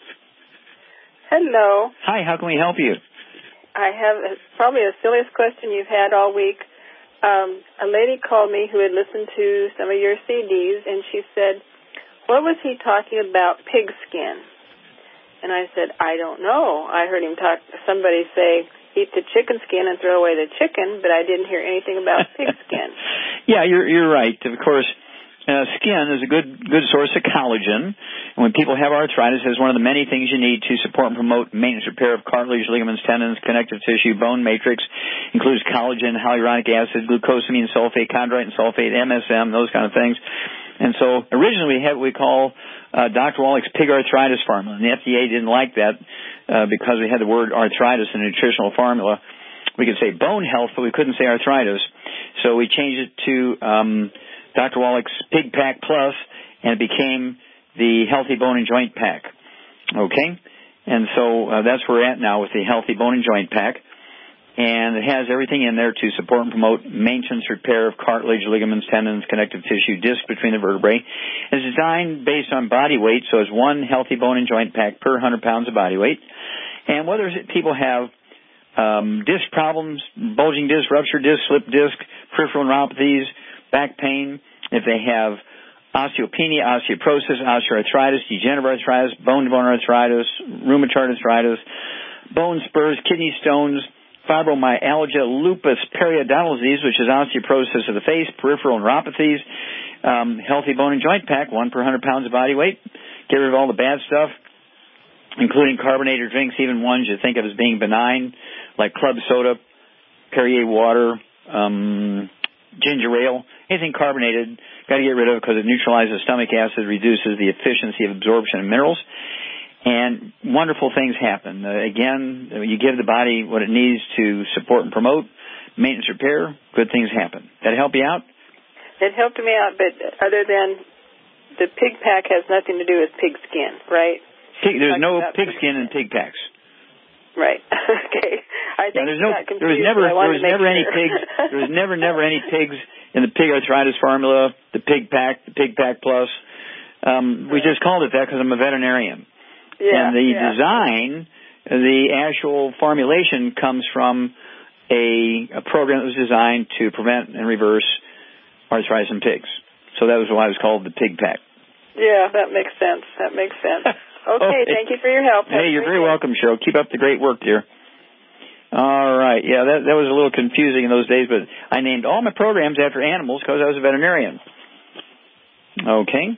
Hello. Hi, how can we help you? I have it's probably the silliest question you've had all week. Um, a lady called me who had listened to some of your C Ds, and she said, what was he talking about pig skin? And I said, I don't know. I heard him talk, somebody say, eat the chicken skin and throw away the chicken, but I didn't hear anything about pig skin. Yeah, you're you're right. Of course, uh, skin is a good good source of collagen. And when people have arthritis, it's one of the many things you need to support and promote maintenance, repair of cartilage, ligaments, tendons, connective tissue, bone matrix. Includes collagen, hyaluronic acid, glucosamine sulfate, chondroitin sulfate, M S M, those kind of things. And so originally we had what we call uh, Doctor Wallach's pig arthritis formula. And the F D A didn't like that uh, because we had the word arthritis in a nutritional formula. We could say bone health, but we couldn't say arthritis. So we changed it to um, Doctor Wallach's Pig Pack Plus, and it became the Healthy Bone and Joint Pack. Okay? And so uh, that's where we're at now with the Healthy Bone and Joint Pack. And it has everything in there to support and promote maintenance, repair of cartilage, ligaments, tendons, connective tissue, disc between the vertebrae. It's designed based on body weight, so it's one Healthy Bone and Joint Pack per one hundred pounds of body weight. And whether people have um, disc problems, bulging disc, ruptured disc, slip disc, peripheral neuropathies, back pain, if they have osteopenia, osteoporosis, osteoarthritis, degenerative arthritis, bone-to-bone arthritis, rheumatoid arthritis, bone spurs, kidney stones, fibromyalgia, lupus, periodontal disease, which is osteoporosis of the face, peripheral neuropathies, um, Healthy Bone and Joint Pack, one per one hundred pounds of body weight. Get rid of all the bad stuff, including carbonated drinks, even ones you think of as being benign, like club soda, Perrier water, um, ginger ale, anything carbonated, got to get rid of it because it neutralizes stomach acid, reduces the efficiency of absorption of minerals. And wonderful things happen. Uh, again, you give the body what it needs to support and promote, maintenance, repair, good things happen. That help you out? It helped me out, but other than the pig pack has nothing to do with pig skin, right? Pig, there's no pig skin in pig packs. Right. Okay. I think yeah, there's no, got confused, there was never, there was never sure. any pigs. There was never, never any pigs in the pig arthritis formula, the pig pack, the pig pack plus. Um, we just called it that because I'm a veterinarian. Yeah, and the yeah. design, the actual formulation comes from a, a program that was designed to prevent and reverse arthritis in pigs. So that was why it was called the Pig Pack. Yeah, that makes sense. That makes sense. Okay, okay. Thank you for your help. Hey, you're very welcome, Cheryl. Keep up the great work, dear. All right. Yeah, that, that was a little confusing in those days, but I named all my programs after animals because I was a veterinarian. Okay.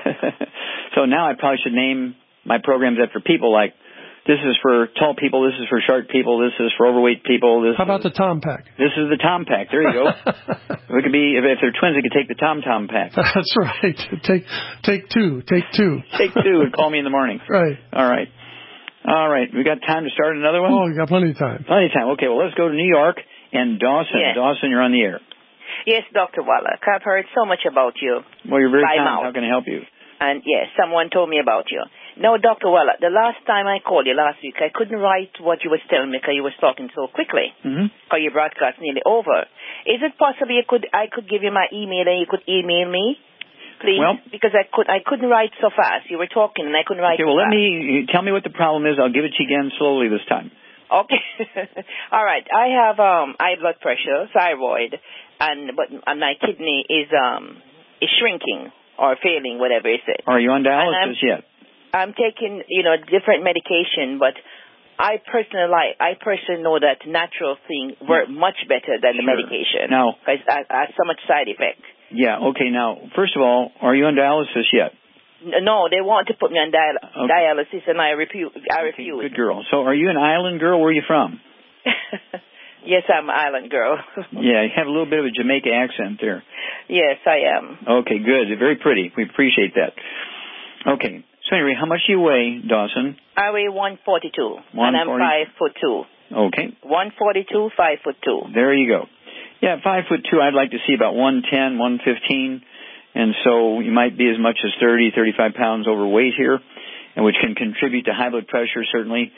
So now I probably should name my programs after people, like this is for tall people, this is for short people, this is for overweight people. This How about is, the Tom Pack? This is the Tom Pack. There you go. We could be if, if they're twins, we could take the Tom Tom Pack. That's right. Take take two. Take two. Take two and call me in the morning. Right. All right. All right. We got time to start another one? Oh, we got plenty of time. Plenty of time. Okay. Well, let's go to New York and Dawson. Yes. Dawson, you're on the air. Yes, Doctor Wallach. I've heard so much about you. Well, you're very by kind. mouth. How can I help you? And yes, someone told me about you. No, Doctor Wallach, the last time I called you last week, I couldn't write what you was telling me because you was talking so quickly. Mm-hmm. Because your broadcast nearly over. Is it possible you could I could give you my email and you could email me, please? Well, because I could I couldn't write so fast. You were talking and I couldn't write. Okay. so Well, let fast. me tell me what the problem is. I'll give it to you again slowly this time. Okay. All right. I have um high blood pressure, thyroid, and but and my kidney is um is shrinking or failing, whatever it is. Are you on dialysis yet? I'm taking, you know, different medication, but I personally like, I personally know that natural things work much better than the Sure. medication. Now, because it has so much side effect. Yeah. Okay. Now, first of all, are you on dialysis yet? No, they want to put me on dial- Okay. dialysis, and I refuse. I Okay, refuse. good girl. So, are you an island girl? Where are you from? Yes, I'm an island girl. Yeah, you have a little bit of a Jamaica accent there. Yes, I am. Okay, good. Very pretty. We appreciate that. Okay. So anyway, how much do you weigh, Dawson? I weigh one forty-two, one forty? and I'm five foot two. Okay. one forty-two, five foot two. There you go. Yeah, five foot two. I'd like to see about one ten, one fifteen. And so you might be as much as thirty, thirty-five pounds overweight here, and which can contribute to high blood pressure, certainly.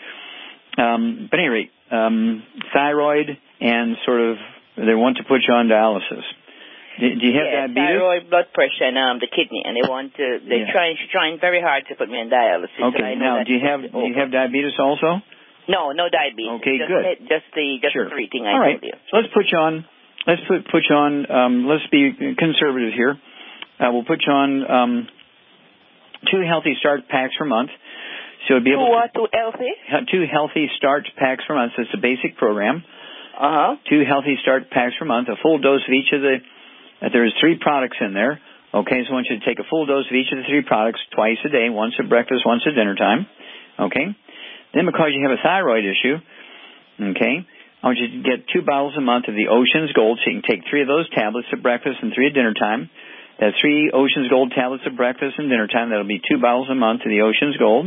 Um, but at any rate, um, thyroid and sort of, they want to put you on dialysis. Do, do you have yeah, diabetes? Thyroid, blood pressure, and um, the kidney, and they want to. They're yeah. trying, trying very hard to put me on dialysis. Okay. And I know now, do you have do you have diabetes also? No, no diabetes. Okay, just, good. Just the just sure. the three thing I All right. told you. So let's put you on. Let's put put you on. Um, let's be conservative here. Uh, we'll put you on um, two healthy start packs per month. So it'd be able two what? to, Two healthy? Two healthy start packs per month. That's the basic program. Uh huh. Two healthy start packs per month. A full dose of each of the. Uh, there's three products in there. Okay, so I want you to take a full dose of each of the three products twice a day, once at breakfast, once at dinner time. Okay. Then because you have a thyroid issue, okay, I want you to get two bottles a month of the Ocean's Gold. So you can take three of those tablets at breakfast and three at dinner time. That's three Ocean's Gold tablets at breakfast and dinner time. That'll be two bottles a month of the Ocean's Gold.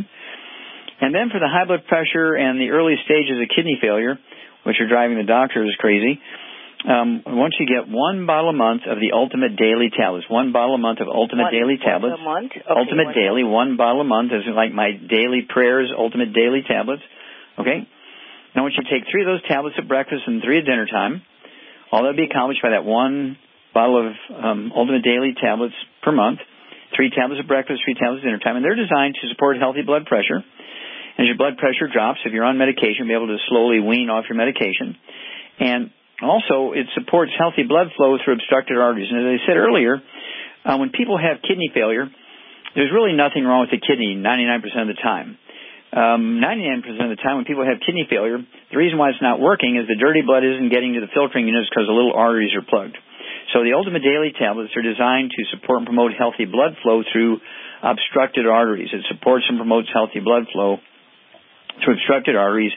And then for the high blood pressure and the early stages of kidney failure, which are driving the doctors crazy, um, once you get one bottle a month of the Ultimate Daily tablets, one bottle a month of Ultimate one, Daily tablets, a month? Okay, Ultimate one Daily, month. one bottle a month is like my daily prayers, Ultimate Daily tablets. Okay. Now I want you to take three of those tablets at breakfast and three at dinner time. All that will be accomplished by that one bottle of um, Ultimate Daily tablets per month. Three tablets at breakfast, three tablets at dinner time, and they're designed to support healthy blood pressure. As your blood pressure drops, if you're on medication, you'll be able to slowly wean off your medication. And also, it supports healthy blood flow through obstructed arteries. And as I said earlier, uh, when people have kidney failure, there's really nothing wrong with the kidney ninety-nine percent of the time. Um, ninety-nine percent of the time when people have kidney failure, the reason why it's not working is the dirty blood isn't getting to the filtering units because the little arteries are plugged. So the Ultimate Daily tablets are designed to support and promote healthy blood flow through obstructed arteries. It supports and promotes healthy blood flow through obstructed arteries.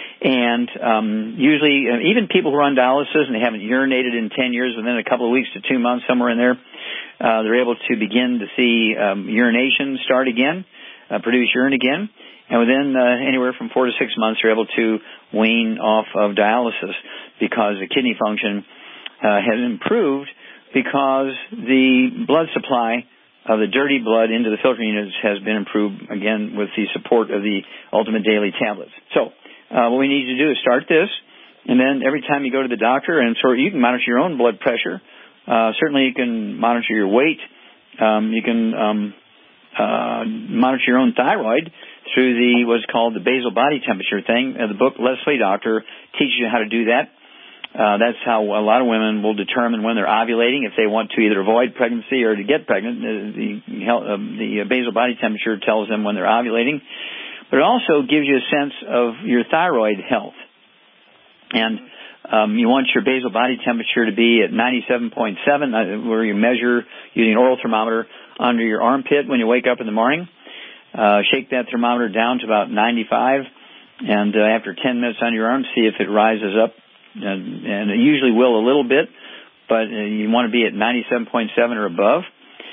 And um, usually, uh, even people who are on dialysis and they haven't urinated in ten years, within a couple of weeks to two months, somewhere in there, uh, they're able to begin to see um, urination start again, uh, produce urine again. And within uh, anywhere from four to six months, they're able to wean off of dialysis because the kidney function uh, has improved because the blood supply of the dirty blood into the filtering units has been improved, again, with the support of the Ultimate Daily tablets. So uh, what we need you to do is start this, and then every time you go to the doctor, and so you can monitor your own blood pressure. Uh, certainly you can monitor your weight. Um, you can um, uh, monitor your own thyroid through the what's called the basal body temperature thing. Uh, the book Leslie Doctor teaches you how to do that. Uh, that's how a lot of women will determine when they're ovulating, if they want to either avoid pregnancy or to get pregnant. The, the, uh, the basal body temperature tells them when they're ovulating. But it also gives you a sense of your thyroid health. And um, you want your basal body temperature to be at ninety-seven point seven, uh, where you measure using an oral thermometer under your armpit when you wake up in the morning. Uh, shake that thermometer down to about ninety-five, and uh, after ten minutes on your arm, see if it rises up. And, and it usually will a little bit, but uh, you want to be at ninety-seven point seven or above.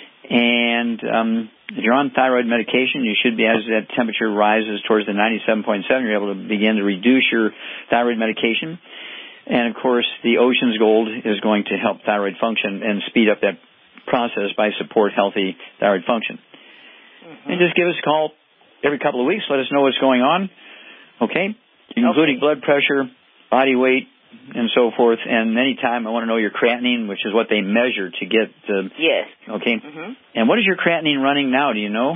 And um, if you're on thyroid medication, you should be, as that temperature rises towards the ninety-seven point seven, you're able to begin to reduce your thyroid medication. And, of course, the Ocean's Gold is going to help thyroid function and speed up that process by support healthy thyroid function. Mm-hmm. And just give us a call every couple of weeks. Let us know what's going on, okay? Including okay. blood pressure, body weight, and so forth. And anytime I want to know your creatinine, which is what they measure to get the... Yes. Okay. Mm-hmm. And what is your creatinine running now? Do you know?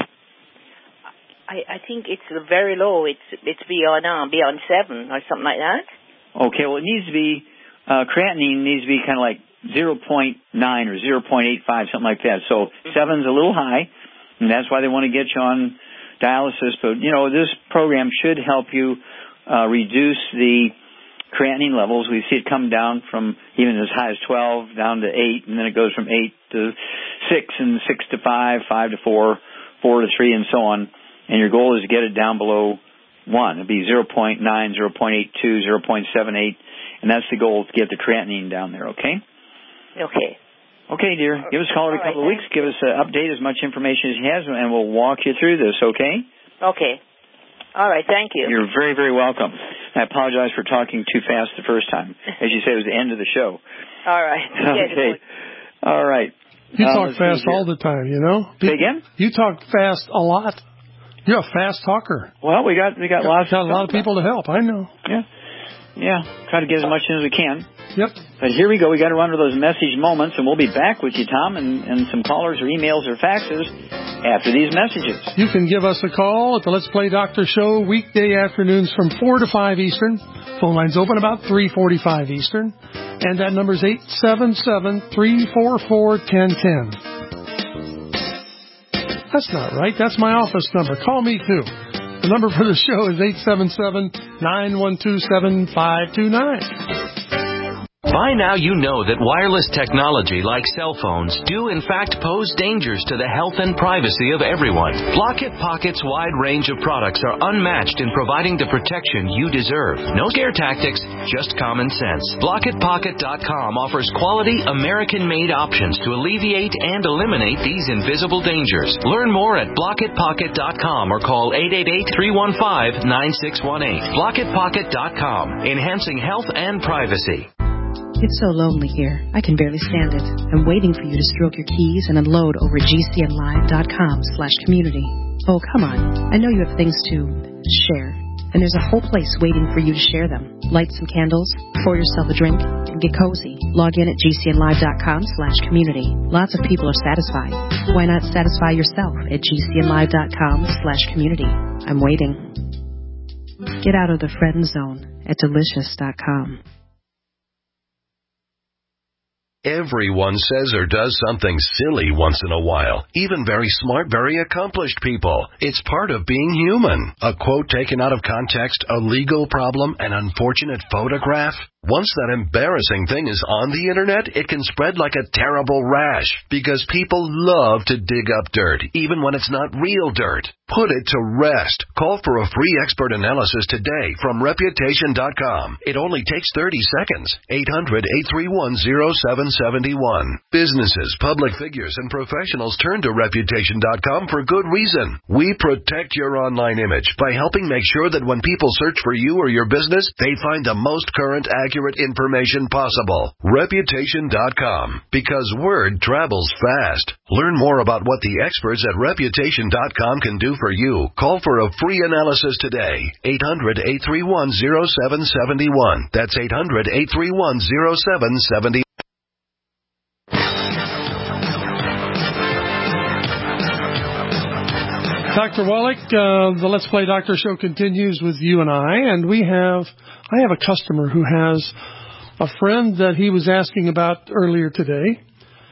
I, I think it's very low. It's it's beyond um, beyond seven or something like that. Okay. Well, it needs to be... Uh, creatinine needs to be kind of like zero point nine or zero point eight five, something like that. So mm-hmm. seven's a little high, and that's why they want to get you on dialysis. But, you know, this program should help you uh, reduce the creatinine levels. We see it come down from even as high as twelve down to eight, and then it goes from eight to six, and six to five, five to four, four to three, and so on. And your goal is to get it down below one. It'd be zero point nine, zero point eight two, zero point seven eight, and that's the goal, to get the creatinine down there, okay? Okay. Okay, dear. Give us a call every couple of weeks. Give us an update, as much information as you have, and we'll walk you through this, okay? Okay. All right, thank you. You're very, very welcome. I apologize for talking too fast the first time. As you said, it was the end of the show. All right. Okay. All right. You Uh, talk let's fast see here. all the time, you know? Say again? You talk fast a lot. You're a fast talker. Well, we got we got lots. Got a lot of people to help. I know. Yeah, yeah. Try to get as much in as we can. Yep. But here we go. We got to run to those message moments, and we'll be back with you, Tom, and, and some callers or emails or faxes after these messages. You can give us a call at the Let's Play Doctor Show weekday afternoons from four to five Eastern. Phone lines open about three forty-five Eastern. And that number is eight seven seven, three four four, one zero one zero. That's not right. That's my office number. Call me, too. The number for the show is eight seven seven, nine one two, seven five two nine. By now you know that wireless technology like cell phones do in fact pose dangers to the health and privacy of everyone. Blockit Pocket's wide range of products are unmatched in providing the protection you deserve. No scare tactics, just common sense. Blockit Pocket dot com offers quality American-made options to alleviate and eliminate these invisible dangers. Learn more at Blockit Pocket dot com or call eight eight eight, three one five, nine six one eight. Blockit Pocket dot com, enhancing health and privacy. It's so lonely here. I can barely stand it. I'm waiting for you to stroke your keys and unload over at G C N live dot com slash community. Oh, come on. I know you have things to share. And there's a whole place waiting for you to share them. Light some candles, pour yourself a drink, and get cozy. Log in at G C N live dot com slash community. Lots of people are satisfied. Why not satisfy yourself at G C N live dot com slash community? I'm waiting. Get out of the friend zone at delicious dot com. Everyone says or does something silly once in a while. Even very smart, very accomplished people. It's part of being human. A quote taken out of context, a legal problem, an unfortunate photograph. Once that embarrassing thing is on the internet, it can spread like a terrible rash because people love to dig up dirt, even when it's not real dirt. Put it to rest. Call for a free expert analysis today from reputation dot com. It only takes thirty seconds. eight hundred, eight three one, zero seven seven one. Businesses, public figures, and professionals turn to reputation dot com for good reason. We protect your online image by helping make sure that when people search for you or your business, they find the most current, accurate information possible. reputation dot com, because word travels fast. Learn more about what the experts at reputation dot com can do for you. Call for a free analysis today. eight hundred, eight three one, zero seven seven one. That's eight hundred, eight three one, zero seven seven one. Doctor Wallach, uh, the Let's Play Doctor Show continues with you and I, and we have, I have a customer who has a friend that he was asking about earlier today.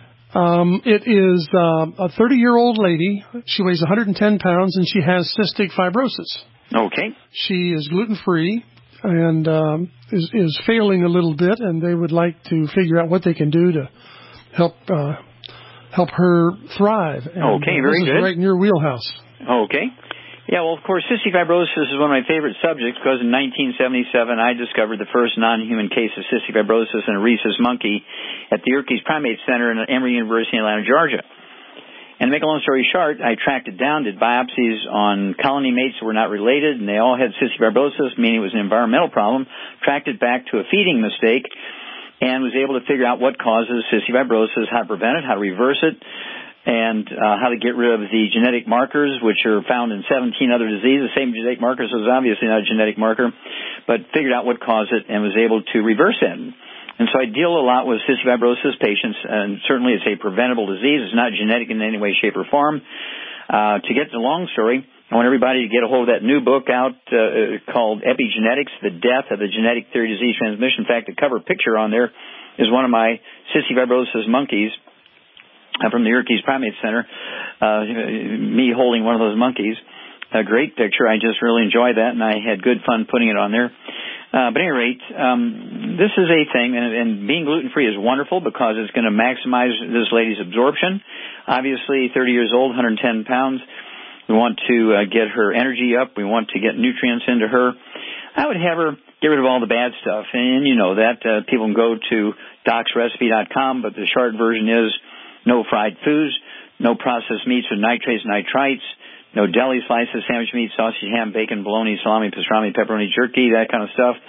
Um, it is uh, a thirty-year-old lady. She weighs one hundred ten pounds, and she has cystic fibrosis. Okay. She is gluten-free and um, is, is failing a little bit, and they would like to figure out what they can do to help uh, help her thrive. And, okay, uh, very this good. Is right in your wheelhouse. Okay. Yeah, well, of course, cystic fibrosis is one of my favorite subjects because in nineteen seventy-seven I discovered the first non-human case of cystic fibrosis in a rhesus monkey at the Yerkes Primate Center at Emory University in Atlanta, Georgia. And to make a long story short, I tracked it down, did biopsies on colony mates that were not related, and they all had cystic fibrosis, meaning it was an environmental problem, tracked it back to a feeding mistake, and was able to figure out what causes cystic fibrosis, how to prevent it, how to reverse it, and uh, how to get rid of the genetic markers, which are found in seventeen other diseases. The same genetic markers, so it's obviously not a genetic marker, but figured out what caused it and was able to reverse it. And so I deal a lot with cystic fibrosis patients, and certainly it's a preventable disease. It's not genetic in any way, shape, or form. Uh, to get to the long story, I want everybody to get a hold of that new book out uh, called Epigenetics, The Death of the Genetic Theory of Disease Transmission. In fact, the cover picture on there is one of my cystic fibrosis monkeys from the Yerkes Primate Center, uh, me holding one of those monkeys. A great picture. I just really enjoyed that, and I had good fun putting it on there. Uh, but at any rate, um, this is a thing, and, and being gluten-free is wonderful because it's going to maximize this lady's absorption. Obviously, thirty years old, one hundred ten pounds. We want to uh, get her energy up. We want to get nutrients into her. I would have her get rid of all the bad stuff, and you know that. Uh, people can go to docs recipe dot com, but the short version is no fried foods, no processed meats with nitrates and nitrites, no deli slices, sandwich meat, sausage, ham, bacon, bologna, salami, pastrami, pepperoni, jerky, that kind of stuff.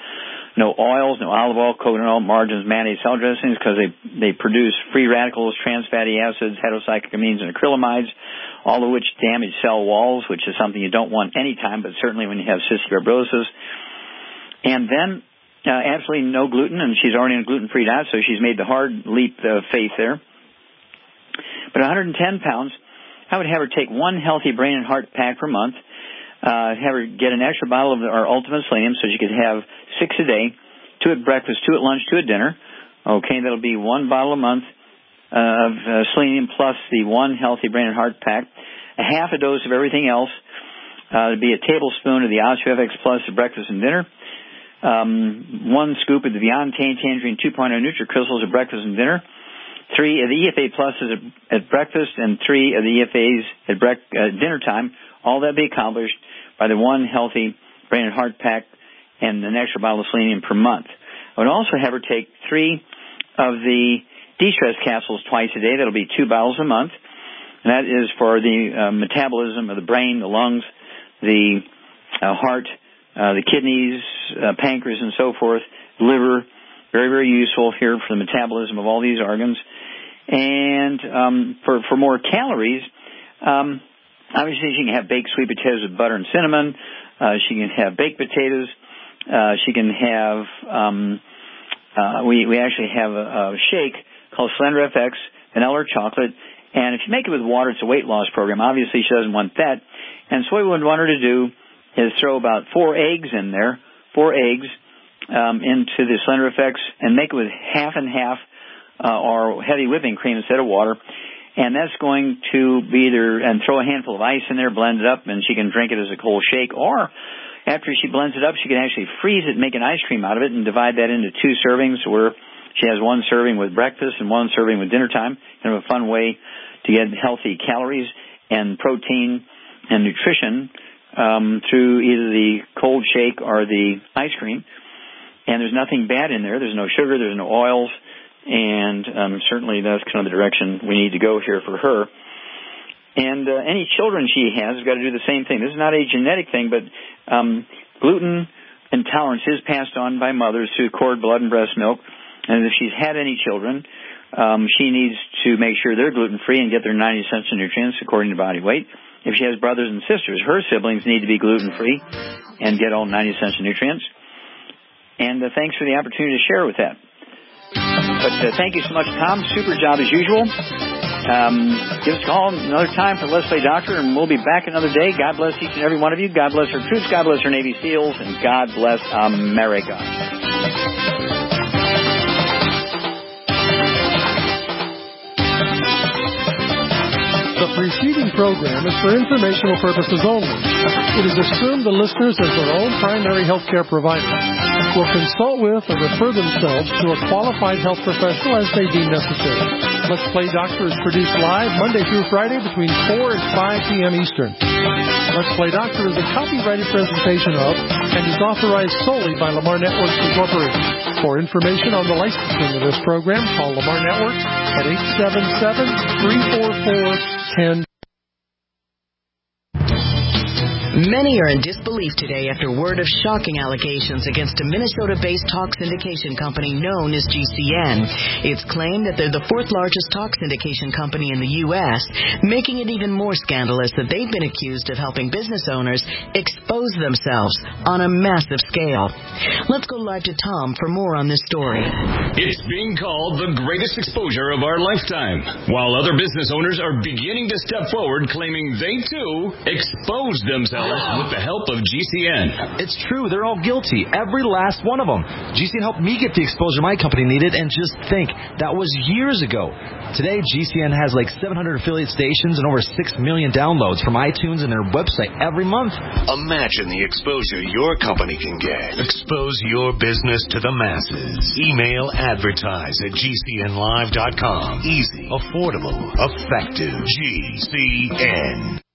no oils, no olive oil, coconut oil, margarines, mayonnaise, salad dressings, because they, they produce free radicals, trans fatty acids, heterocyclamines, and acrylamides, all of which damage cell walls, which is something you don't want anytime, but certainly when you have cystic fibrosis. And then uh, absolutely no gluten, and she's already on a gluten-free diet, so she's made the hard leap of faith there. But one hundred ten pounds, I would have her take one healthy brain and heart pack per month, uh, have her get an extra bottle of our Ultimate Selenium so she could have six a day, two at breakfast, two at lunch, two at dinner. Okay, that'll be one bottle a month uh, of uh, selenium plus the one healthy brain and heart pack, a half a dose of everything else. Uh, it'd be a tablespoon of the OsteoFX Plus at breakfast and dinner, um, one scoop of the Beyond Tangerine two point oh NutriCrystals at breakfast and dinner, three of the E F A Pluses at, at breakfast, and three of the E F As at brec- uh, dinner time. All that be accomplished by the one healthy brain and heart pack and an extra bottle of selenium per month. I would also have her take three of the de-stress capsules twice a day. That'll be two bottles a month. And that is for the uh, metabolism of the brain, the lungs, the uh, heart, uh, the kidneys, uh, pancreas, and so forth, liver. Very, very useful here for the metabolism of all these organs. And um, for, for more calories, um, obviously she can have baked sweet potatoes with butter and cinnamon. Uh, she can have baked potatoes. Uh, she can have, um, uh, we, we actually have a, a shake called Slender F X, vanilla or chocolate. And if you make it with water, it's a weight loss program. Obviously, she doesn't want that. And so what we would want her to do is throw about four eggs in there, four eggs, um, into the Slender F X, and make it with half and half, uh, or heavy whipping cream instead of water. And that's going to be either, and throw a handful of ice in there, blend it up, and she can drink it as a cold shake. Or after she blends it up, she can actually freeze it and make an ice cream out of it and divide that into two servings where she has one serving with breakfast and one serving with dinner time. Kind of a fun way to get healthy calories and protein and nutrition um, through either the cold shake or the ice cream. And there's nothing bad in there. There's no sugar. There's no oils. And um, certainly that's kind of the direction we need to go here for her. And uh, any children she has has got to do the same thing. This is not a genetic thing, but um, gluten intolerance is passed on by mothers through cord blood and breast milk. And if she's had any children, um, she needs to make sure they're gluten-free and get their ninety essential nutrients according to body weight. If she has brothers and sisters, her siblings need to be gluten-free and get all ninety essential nutrients. And uh, thanks for the opportunity to share with that. But uh, thank you so much, Tom. Super job as usual. Um, give us a call another time for Let's Play Doctor, and we'll be back another day. God bless each and every one of you. God bless our troops. God bless our Navy SEALs. And God bless America. The preceding program is for informational purposes only. It is assumed the listeners, as their own primary health care provider, will consult with or refer themselves to a qualified health professional as they deem necessary. Let's Play Doctor is produced live Monday through Friday between four and five p.m. Eastern. Let's Play Doctor is a copyrighted presentation of and is authorized solely by Lamar Networks Incorporated. For information on the licensing of this program, call Lamar Networks at eight seven seven, three four four, one zero. Many are in disbelief today after word of shocking allegations against a Minnesota-based talk syndication company known as G C N. It's claimed that they're the fourth largest talk syndication company in the U S, making it even more scandalous that they've been accused of helping business owners expose themselves on a massive scale. Let's go live to Tom for more on this story. It's being called the greatest exposure of our lifetime, while other business owners are beginning to step forward claiming they, too, exposed themselves with the help of G C N. It's true. They're all guilty. Every last one of them. G C N helped me get the exposure my company needed, and just think, that was years ago. Today, G C N has like seven hundred affiliate stations and over six million downloads from iTunes and their website every month. Imagine the exposure your company can get. Expose your business to the masses. Email advertise at G C N live dot com. Easy, affordable, effective. G C N.